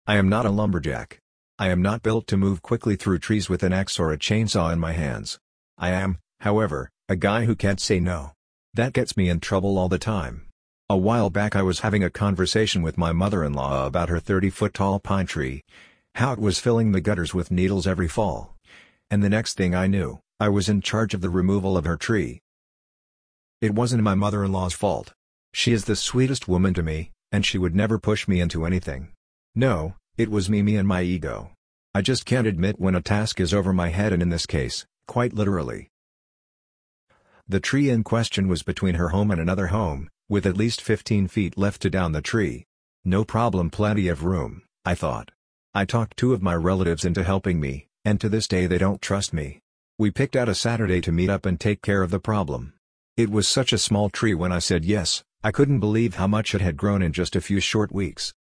I am not a lumberjack. I am not built to move quickly through trees with an axe or a chainsaw in my hands. I am, however, a guy who can't say no. That gets me in trouble all the time. A while back I was having a conversation with my mother-in-law about her 30-foot-tall pine tree, how it was filling the gutters with needles every fall. And the next thing I knew, I was in charge of the removal of her tree. It wasn't my mother-in-law's fault. She is the sweetest woman to me, and she would never push me into anything. No, it was me and my ego. I just can't admit when a task is over my head, and in this case, quite literally. The tree in question was between her home and another home, with at least 15 feet left to down the tree. No problem, plenty of room, I thought. I talked two of my relatives into helping me, and to this day they don't trust me. We picked out a Saturday to meet up and take care of the problem. It was such a small tree when I said yes, I couldn't believe how much it had grown in just a few short weeks.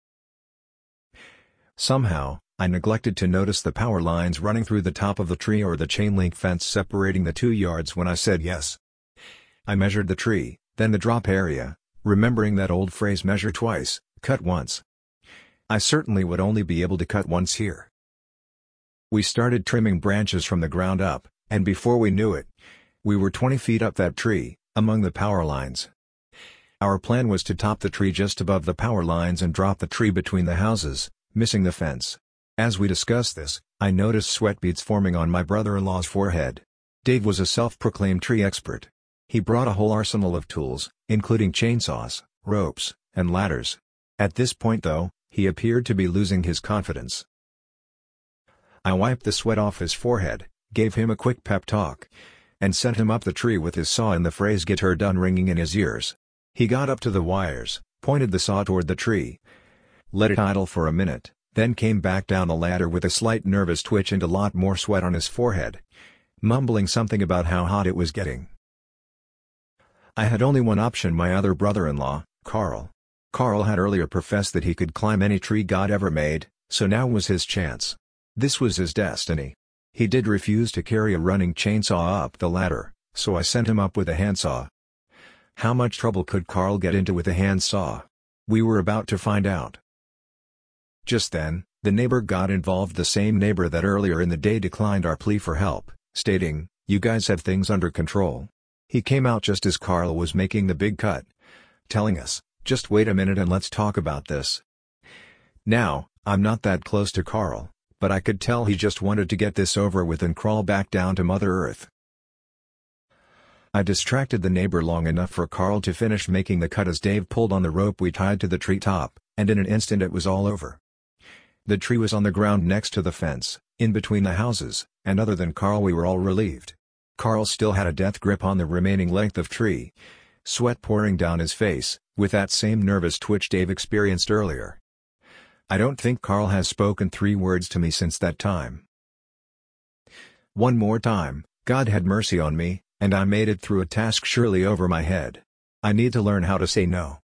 Somehow, I neglected to notice the power lines running through the top of the tree or the chain-link fence separating the 2 yards when I said yes. I measured the tree, then the drop area, remembering that old phrase, measure twice, cut once. I certainly would only be able to cut once here. We started trimming branches from the ground up, and before we knew it, we were 20 feet up that tree, among the power lines. Our plan was to top the tree just above the power lines and drop the tree between the houses, missing the fence. As we discussed this, I noticed sweat beads forming on my brother-in-law's forehead. Dave was a self-proclaimed tree expert. He brought a whole arsenal of tools, including chainsaws, ropes, and ladders. At this point though, he appeared to be losing his confidence. I wiped the sweat off his forehead, gave him a quick pep talk, and sent him up the tree with his saw and the phrase "get her done" ringing in his ears. He got up to the wires, pointed the saw toward the tree, let it idle for a minute, then came back down the ladder with a slight nervous twitch and a lot more sweat on his forehead, mumbling something about how hot it was getting. I had only one option: my other brother-in-law, Carl. Carl had earlier professed that he could climb any tree God ever made, so now was his chance. This was his destiny. He did refuse to carry a running chainsaw up the ladder, so I sent him up with a handsaw. How much trouble could Carl get into with a handsaw? We were about to find out. Just then, the neighbor got involved, the same neighbor that earlier in the day declined our plea for help, stating, "You guys have things under control." He came out just as Carl was making the big cut, telling us, "Just wait a minute and let's talk about this." Now, I'm not that close to Carl, but I could tell he just wanted to get this over with and crawl back down to Mother Earth. I distracted the neighbor long enough for Carl to finish making the cut as Dave pulled on the rope we tied to the tree top, and in an instant it was all over. The tree was on the ground next to the fence, in between the houses, and other than Carl we were all relieved. Carl still had a death grip on the remaining length of tree, sweat pouring down his face, with that same nervous twitch Dave experienced earlier. I don't think Carl has spoken 3 words to me since that time. One more time, God had mercy on me, and I made it through a task surely over my head. I need to learn how to say no.